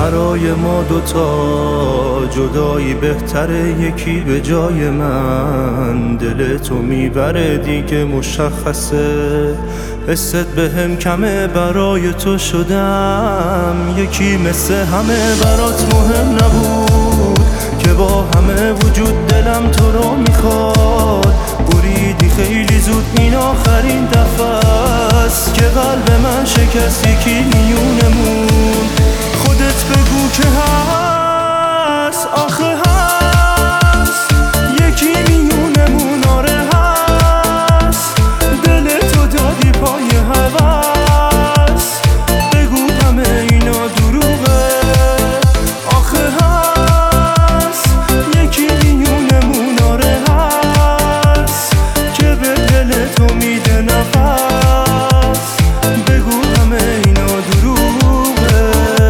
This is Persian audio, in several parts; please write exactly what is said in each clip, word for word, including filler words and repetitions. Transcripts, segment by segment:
برای ما دوتا جدایی بهتره، یکی به جای من. دل تو میبره دیگه مشخصه، حست به هم کمه برای تو شدم یکی. مثل همه برات مهم نبود که با همه وجود دلم تو رو میخواد. بریدی خیلی زود، این آخرین دفعه است که قلب من شکست. یکی میونمون خودت بگو که هست، آخه هست یکی میونمون. آره هست، دل تو دادی پای هوس. بگو همه اینا دروغه، آخه هست یکی میونمون. آره هست که به دل تو میده نفس. بگو همه اینا دروغه.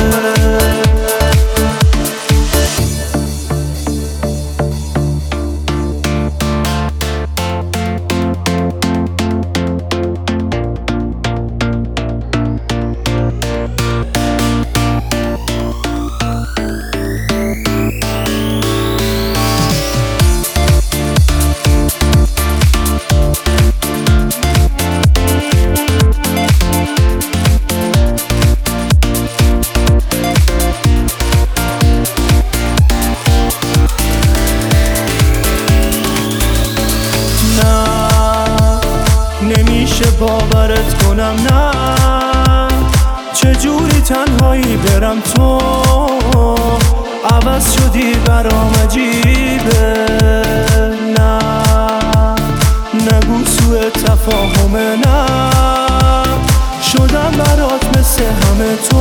نمیشه باورت کنم، نه چجوری تنهایی برم تو عوض شدی برام عجیبه. نه نگو سوء تفاهمه، نه شدم برات مثل همه تو.